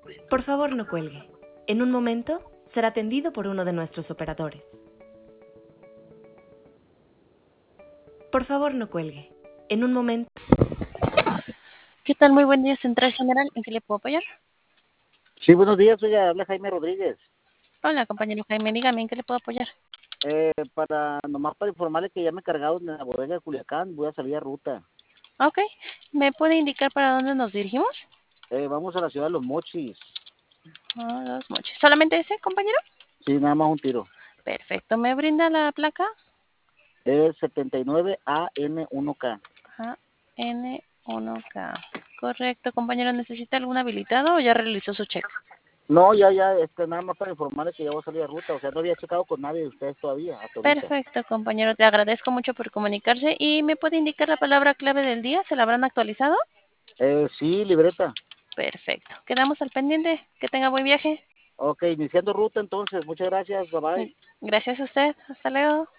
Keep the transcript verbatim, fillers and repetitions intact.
Por favor, no cuelgue. En un momento será atendido por uno de nuestros operadores. Por favor, no cuelgue. En un momento... ¿Qué tal? Muy buen día, Central General. ¿En qué le puedo apoyar? Sí, buenos días, oiga, habla Jaime Rodríguez. Hola, compañero Jaime, dígame, ¿en qué le puedo apoyar? Eh, para, nomás para informarle que ya me he cargado en la bodega de Culiacán, voy a salir a ruta. Ok, ¿me puede indicar para dónde nos dirigimos? Eh, vamos a la ciudad de Los Mochis. Ah, Los Mochis. ¿Solamente ese, compañero? Sí, nada más un tiro. Perfecto, ¿me brinda la placa? Es setenta y nueve A N uno K. A N uno K. Correcto, compañero, ¿necesita algún habilitado o ya realizó su check? No, ya, ya, este, nada más para informarle que ya voy a salir a ruta. O sea, no había checado con nadie de ustedes todavía, hasta ahorita. Perfecto, compañero, te agradezco mucho por comunicarse. ¿Y me puede indicar la palabra clave del día? ¿Se la habrán actualizado? Eh, sí, libreta. Perfecto, quedamos al pendiente. Que tenga buen viaje. Ok, iniciando ruta entonces. Muchas gracias, bye bye. Gracias a usted. Hasta luego.